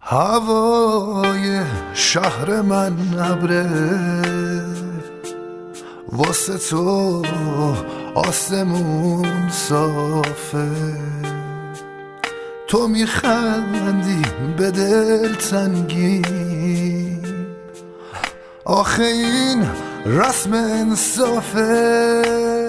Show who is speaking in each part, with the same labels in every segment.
Speaker 1: هوای شهر من ابره، واسه تو آسمون صافه. تو میخندی به دل تنگی، آخه این رسم انصافه.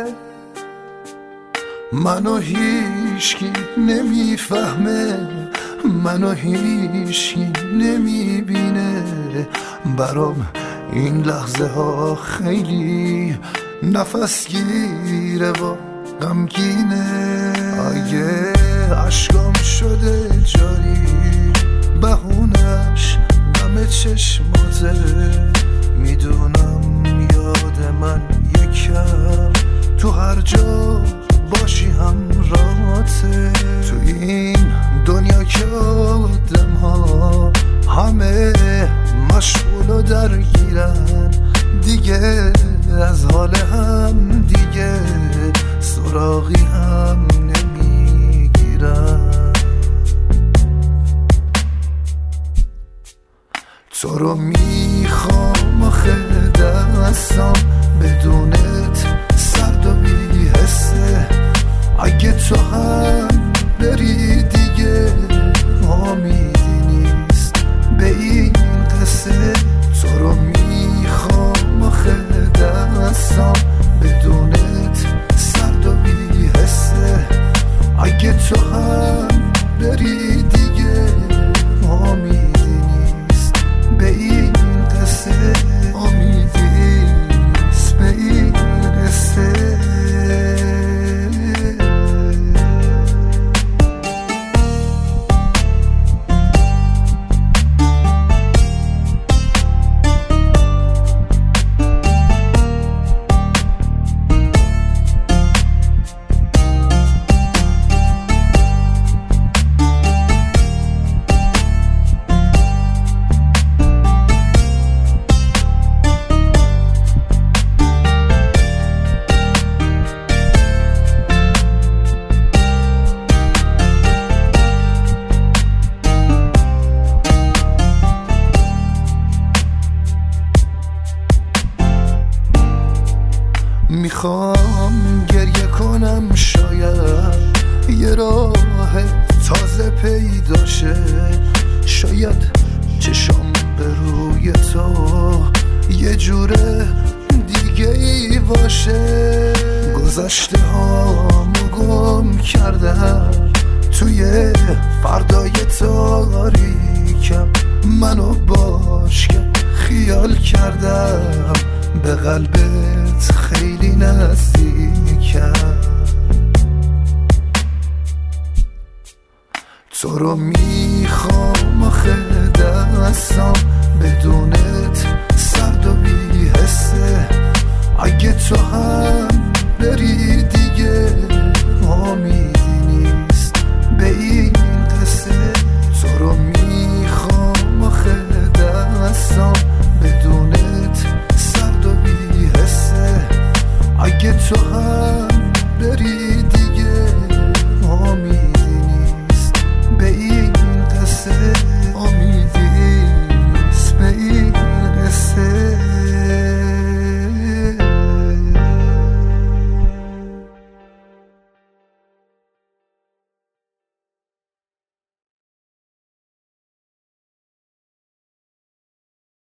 Speaker 1: منو هیچکی نمیفهمه، منو هیچکی نمیبینه. برام این لحظه ها خیلی نفس گیره و غمگینه. اگه عشقام شده جاری، بهونش دم چشماته. میدونم یاد من یکم تو هر جا باشی همراهته. تو این دنیا که آدم ها همه مشغول و درگیرن، دیگه از حال هم دیگه سراغی هم نمیگیرن. تو رو میخوام آخه دستم بدونت سرد و بی‌حسه. اگه تو هم بری دیگه امیدی نیست به این قصه. تو رو میخوام آخه دستم بدونت سرد و بی‌حسه. اگه تو هم بری دیگه امیدی نیست به این قصه. امیدی نیست به این قصه. میخوام گریه کنم، شاید یه راه تازه پیدا شه. شاید چشم به روی تو یه جوره دیگه ای باشه. گذشته هامو گم کردم توی فردای تاریکم. منو باش که خیال کردم به قلبت خیلی نزدیکم. تو رو میخوام آخه دستم بدونت سرد و بی‌حسه. اگه تو هم بری دیگه امید